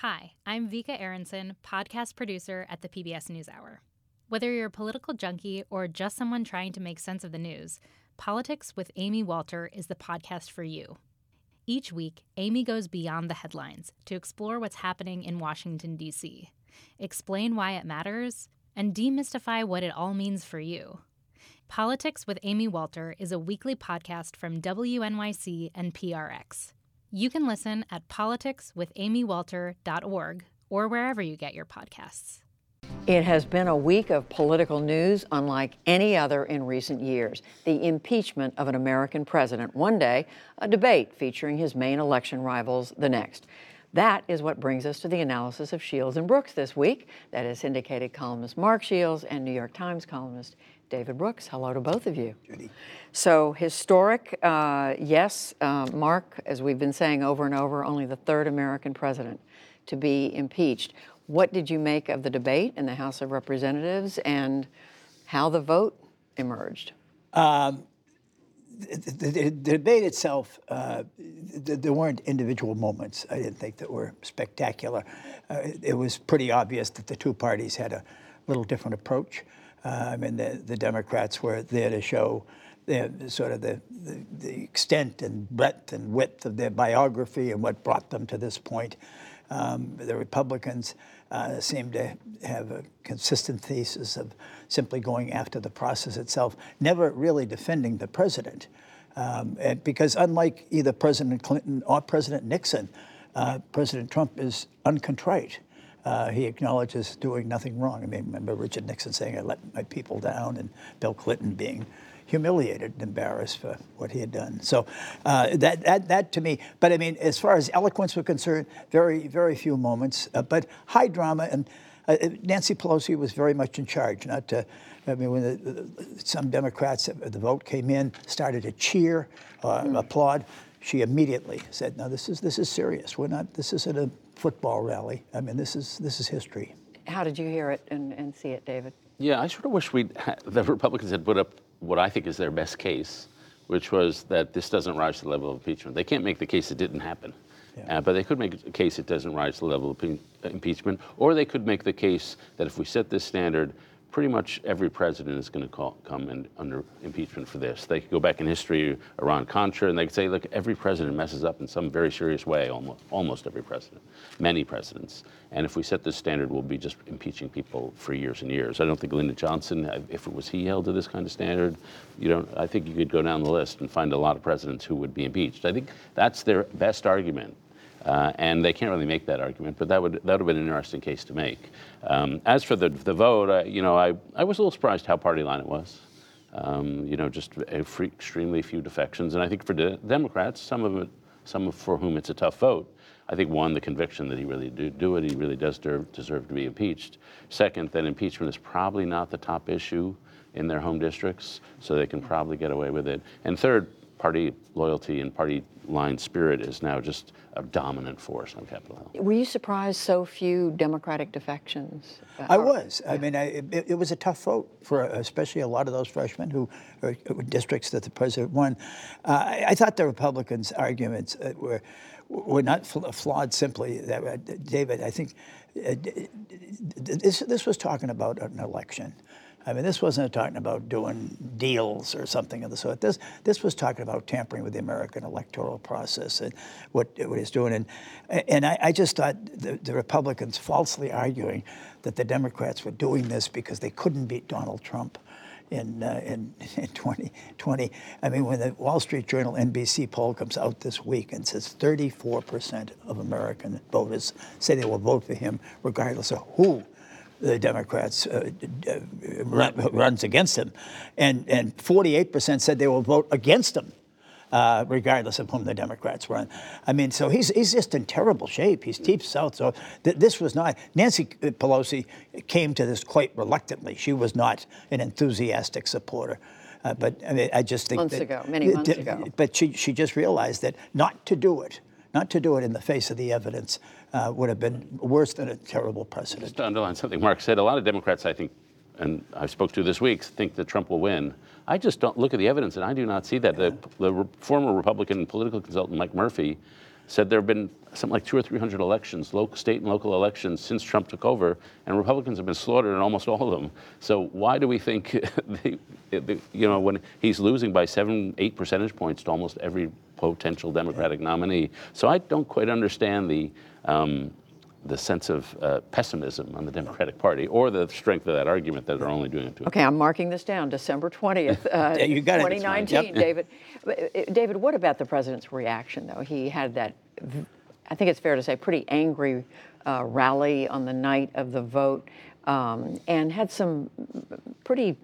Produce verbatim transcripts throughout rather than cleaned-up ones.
Hi, I'm Vika Aronson, podcast producer at the P B S NewsHour. Whether you're a political junkie or just someone trying to make sense of the news, Politics with Amy Walter is the podcast for you. Each week, Amy goes beyond the headlines to explore what's happening in Washington, D C, explain why it matters, and demystify what it all means for you. Politics with Amy Walter is a weekly podcast from W N Y C and P R X. You can listen at politics with amy walter dot org or wherever you get your podcasts. It has been a week of political news unlike any other in recent years. The impeachment of an American president one day, a debate featuring his main election rivals the next. That is what brings us to the analysis of Shields and Brooks this week. That is syndicated columnist Mark Shields and New York Times columnist David Brooks. Hello to both of you. Judy. So historic, uh, yes, uh, Mark, as we've been saying over and over, only the third American president to be impeached. What did you make of the debate in the House of Representatives and how the vote emerged? Um, the, the, the debate itself, uh, th- there weren't individual moments, I didn't think, that were spectacular. Uh, it, it was pretty obvious that the two parties had a little different approach. Uh, I mean, the, the Democrats were there to show their, sort of the, the, the extent and breadth and width of their biography and what brought them to this point. Um, the Republicans uh, seem to have a consistent thesis of simply going after the process itself, never really defending the president. Um, and because unlike either President Clinton or President Nixon, uh, President Trump is uncontrite. Uh, he acknowledges doing nothing wrong. I mean, remember Richard Nixon saying, I let my people down, and Bill Clinton being humiliated and embarrassed for what he had done. So uh, that, that, that to me, but I mean, as far as eloquence was concerned, very, very few moments, uh, but high drama. And uh, Nancy Pelosi was very much in charge. Not to, I mean, when the, some Democrats, the vote came in, started to cheer, uh, mm. applaud, she immediately said, no, this is, this is serious. We're not, this isn't a football rally. I mean, this is, this is history. How did you hear it and, and see it, David? Yeah, I sort of wish we'd ha- the Republicans had put up what I think is their best case, which was that this doesn't rise to the level of impeachment. They can't make the case it didn't happen, yeah. uh, but they could make a case it doesn't rise to the level of pe- impeachment, or they could make the case that if we set this standard, pretty much every president is going to come in under impeachment for this. They could go back in history, Iran-Contra, and they could say, look, every president messes up in some very serious way, almost, almost every president, many presidents. And if we set this standard, we'll be just impeaching people for years and years. I don't think Lyndon Johnson, if it was he held to this kind of standard, you know, I think you could go down the list and find a lot of presidents who would be impeached. I think that's their best argument. Uh, and they can't really make that argument, but that would that would have been an interesting case to make. Um, as for the the vote, uh, you know, I, I was a little surprised how party line it was. Um, you know, just a free, extremely few defections, and I think for de- Democrats, some of it, some of for whom it's a tough vote. I think one, the conviction that he really did do it, he really does deserve, deserve to be impeached. Second, that impeachment is probably not the top issue in their home districts, so they can probably get away with it. And third, party loyalty and party line spirit is now just a dominant force on Capitol Hill. Were you surprised so few Democratic defections? Uh, I was. Yeah. I mean, I, it, it was a tough vote for especially a lot of those freshmen who are districts that the president won. Uh, I, I thought the Republicans' arguments uh, were were not fl- flawed simply. That, uh, David, I think uh, this this was talking about an election. I mean, this wasn't talking about doing deals or something of the sort. This this was talking about tampering with the American electoral process and what it was doing. And and I, I just thought the, the Republicans falsely arguing that the Democrats were doing this because they couldn't beat Donald Trump in uh, in, in twenty twenty. I mean, when the Wall Street Journal N B C poll comes out this week and says thirty-four percent of American voters say they will vote for him regardless of who the Democrats uh, uh, run, runs against him, and and forty-eight percent said they will vote against him, uh, regardless of whom the Democrats run. I mean, so he's he's just in terrible shape. He's deep south. So th- this was not Nancy Pelosi came to this quite reluctantly. She was not an enthusiastic supporter. Uh, but I mean, I just think months that, ago, many months th- ago. But she she just realized that not to do it. Not to do it in the face of the evidence uh, would have been worse than a terrible precedent. Just to underline something Mark said, a lot of Democrats, I think, and I spoke to this week, think that Trump will win. I just don't look at the evidence, and I do not see that. The, the former Republican political consultant Mike Murphy said there have been something like two or three hundred elections, local, state and local elections since Trump took over, and Republicans have been slaughtered in almost all of them. So why do we think, the, the, you know, when he's losing by seven, eight percentage points to almost every potential Democratic nominee? So I don't quite understand the um, the sense of uh, pessimism on the Democratic Party, or the strength of that argument that they're only doing it to. Okay, I'm marking this down, December twentieth, uh, you got it. twenty nineteen, Yep. David. David, what about the president's reaction, though? He had that, I think it's fair to say, pretty angry uh, rally on the night of the vote, um, and had some pretty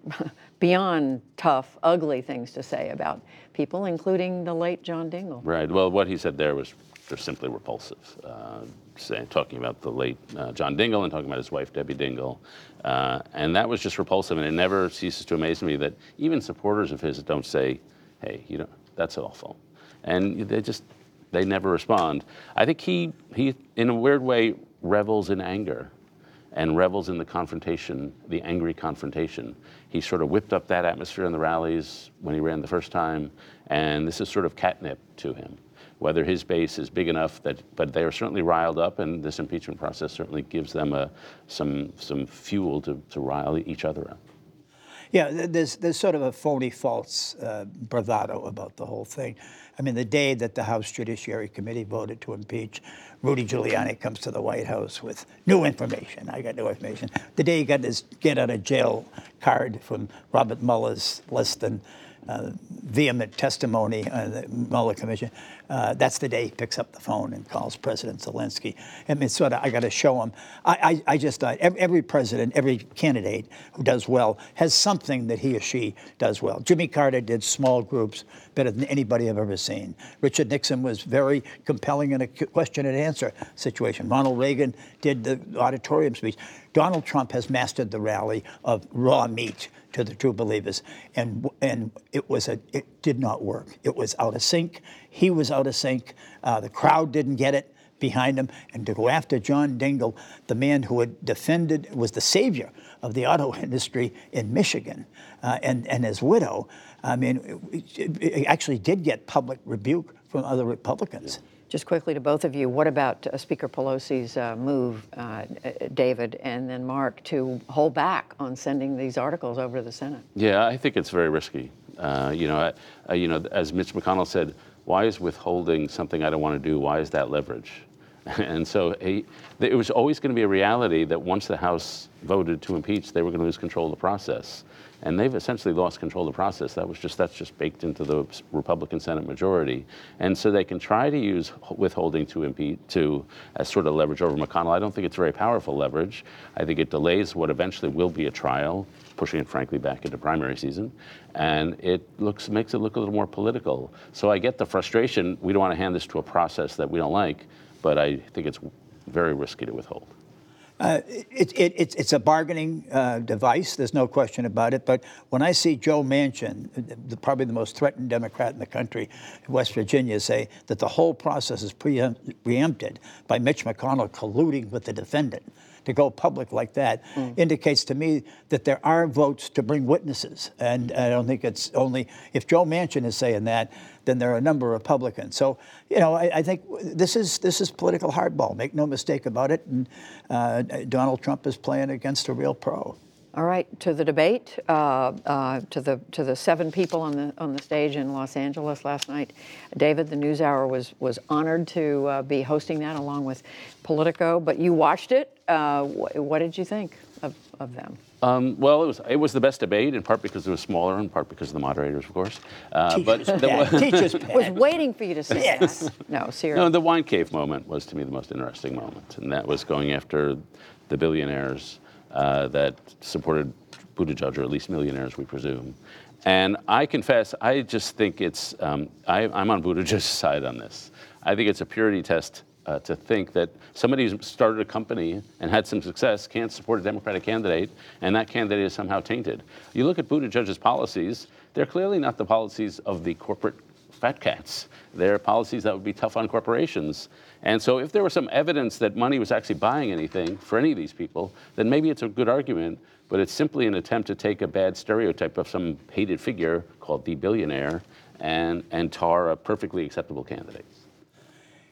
beyond tough, ugly things to say about people, including the late John Dingell. Right. Well, what he said there was just simply repulsive. Uh, saying, talking about the late uh, John Dingell and talking about his wife, Debbie Dingell. Uh, and that was just repulsive. And it never ceases to amaze me that even supporters of his don't say, hey, you know, that's awful. And they just, they never respond. I think he, he, in a weird way, revels in anger and revels in the confrontation, the angry confrontation. He sort of whipped up that atmosphere in the rallies when he ran the first time. And this is sort of catnip to him. Whether his base is big enough that, but they are certainly riled up, and this impeachment process certainly gives them a, some some fuel to, to rile each other up. Yeah, there's there's sort of a phony, false uh, bravado about the whole thing. I mean, the day that the House Judiciary Committee voted to impeach, Rudy Giuliani comes to the White House with new information. I got new information. The day he got his get out of jail card from Robert Mueller's less than Uh, vehement testimony on the Mueller Commission, uh, that's the day he picks up the phone and calls President Zelensky. I mean, sort of, I got to show him. I, I, I just thought every, every president, every candidate who does well has something that he or she does well. Jimmy Carter did small groups better than anybody I've ever seen. Richard Nixon was very compelling in a question and answer situation. Ronald Reagan did the auditorium speech. Donald Trump has mastered the rally of raw meat to the true believers, and and it was a it did not work. It was out of sync. He was out of sync. Uh, the crowd didn't get it behind him, and to go after John Dingell, the man who had defended, was the savior of the auto industry in Michigan, uh, and and his widow. I mean, it, it actually did get public rebuke from other Republicans. Just quickly to both of you, what about uh, Speaker Pelosi's uh, move, uh, David, and then Mark, to hold back on sending these articles over to the Senate? Yeah, I think it's very risky. Uh, you know, uh, you know, as Mitch McConnell said, why is withholding something I don't want to do? Why is that leverage? And so he, it was always going to be a reality that once the House voted to impeach, they were going to lose control of the process. And they've essentially lost control of the process. That was just, that's just baked into the Republican Senate majority. And so they can try to use withholding to impeach, to as sort of leverage over McConnell. I don't think it's very powerful leverage. I think it delays what eventually will be a trial, pushing it frankly back into primary season. And it looks, makes it look a little more political. So I get the frustration. We don't want to hand this to a process that we don't like, but I think it's very risky to withhold. Uh, it, it, it's, it's a bargaining uh, device, there's no question about it. But when I see Joe Manchin, the, probably the most threatened Democrat in the country, West Virginia, say that the whole process is preempt, preempted by Mitch McConnell colluding with the defendant to go public like that, mm. indicates to me that there are votes to bring witnesses. And I don't think it's only, if Joe Manchin is saying that, then there are a number of Republicans. So, you know, I, I think this is this is political hardball. Make no mistake about it. And uh, Donald Trump is playing against a real pro. All right, to the debate, uh, uh, to the to the seven people on the on the stage in Los Angeles last night. David, the NewsHour was was honored to uh, be hosting that along with Politico. But you watched it. Uh, wh- what did you think of, of them? Um, well, it was it was the best debate, in part because it was smaller, in part because of the moderators, of course. Uh, Teachers but pet. Teachers I was pet. waiting for you to say Yes. that. No, seriously. No, the wine cave moment was to me the most interesting moment, and that was going after the billionaires uh, that supported Buttigieg, or at least millionaires, we presume. And I confess, I just think it's um, I, I'm on Buttigieg's side on this. I think it's a purity test. Uh, to think that somebody who's started a company and had some success can't support a Democratic candidate, and that candidate is somehow tainted. You look at Buttigieg's policies, they're clearly not the policies of the corporate fat cats. They're policies that would be tough on corporations. And so if there was some evidence that money was actually buying anything for any of these people, then maybe it's a good argument, but it's simply an attempt to take a bad stereotype of some hated figure called the billionaire and, and tar a perfectly acceptable candidate.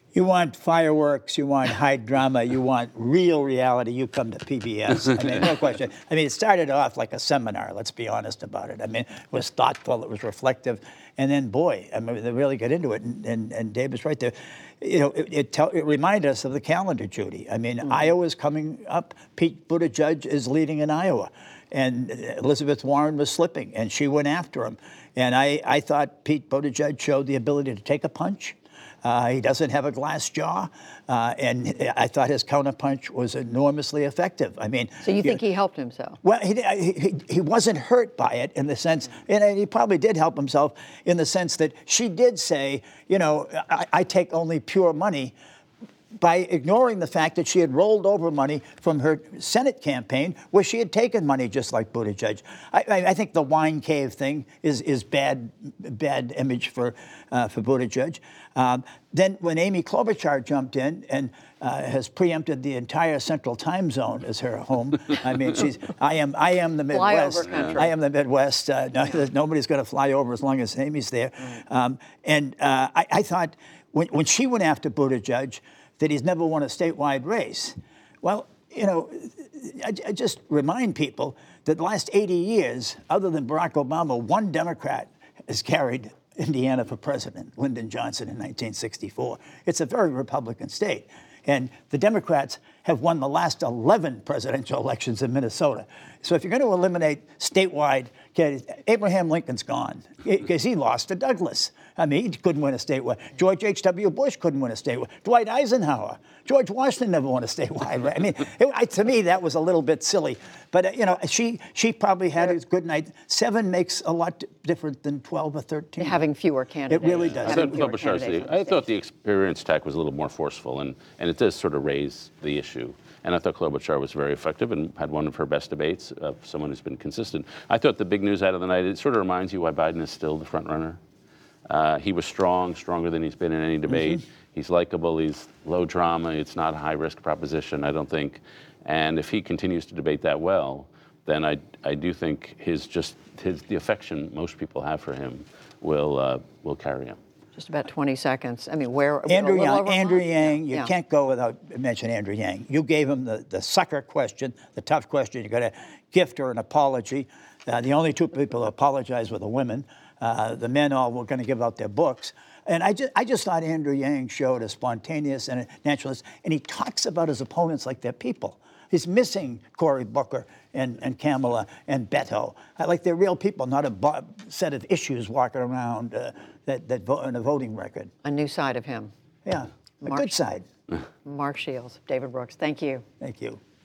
You want fireworks, you want high drama, you want real reality, you come to P B S. I mean, no question. I mean, it started off like a seminar, let's be honest about it. I mean, it was thoughtful, it was reflective. And then, boy, I mean, they really got into it. And, and, and Dave is right there. You know, it, it, tell, it reminded us of the calendar, Judy. I mean, mm-hmm. Iowa's coming up. Pete Buttigieg is leading in Iowa. And Elizabeth Warren was slipping, and she went after him. And I, I thought Pete Buttigieg showed the ability to take a punch. Uh, he doesn't have a glass jaw, uh, and I thought his counterpunch was enormously effective. I mean, so you think you, he helped himself? Well, he, he he wasn't hurt by it in the sense, and he probably did help himself in the sense that she did say, you know, I, I take only pure money, by ignoring the fact that she had rolled over money from her Senate campaign, where she had taken money just like Buttigieg. I, I think the wine cave thing is is bad bad image for uh, for Buttigieg. Um, then when Amy Klobuchar jumped in and uh, has preempted the entire Central Time Zone as her home, I mean, she's I am I am the Midwest. I am the Midwest. Uh, no, nobody's going to fly over as long as Amy's there. Mm. Um, and uh, I, I thought when when she went after Buttigieg, that he's never won a statewide race. Well, you know, I, I just remind people that the last eighty years, other than Barack Obama, one Democrat has carried Indiana for president, Lyndon Johnson in nineteen sixty-four. It's a very Republican state. And the Democrats have won the last eleven presidential elections in Minnesota. So if you're going to eliminate statewide, okay, Abraham Lincoln's gone because he lost to Douglas. I mean, he couldn't win a statewide. George H W Bush couldn't win a statewide. Dwight Eisenhower. George Washington never won a statewide. Right? I mean, it, to me, that was a little bit silly. But, uh, you know, she she probably had a good night. Seven makes a lot different than twelve or thirteen. Having fewer candidates. It really does. I thought, Klobuchar, I thought the experience tack was a little more forceful, and, and it does sort of raise the issue. And I thought Klobuchar was very effective and had one of her best debates of someone who's been consistent. I thought the big news out of the night, it sort of reminds you why Biden is still the front runner. Uh, he was strong, stronger than he's been in any debate. Mm-hmm. He's likable, he's low drama, it's not a high-risk proposition, I don't think. And if he continues to debate that well, then I, I do think his just his the affection most people have for him will uh, will carry him. Just about twenty seconds. I mean, where Andrew Yang, Andrew Yang, you yeah. can't go without mentioning Andrew Yang. You gave him the, the sucker question, the tough question. You got to gift her an apology. Uh, the only two people who apologized were the women. Uh, the men all were going to give out their books. And I just, I just thought Andrew Yang showed a spontaneous and a naturalist, and he talks about his opponents like they're people. He's missing Cory Booker and, and Kamala and Beto. I like they're real people, not a bo- set of issues walking around uh, that, that vote on a voting record. A new side of him. Yeah, Mark, a good side. Mark Shields, David Brooks, thank you. Thank you.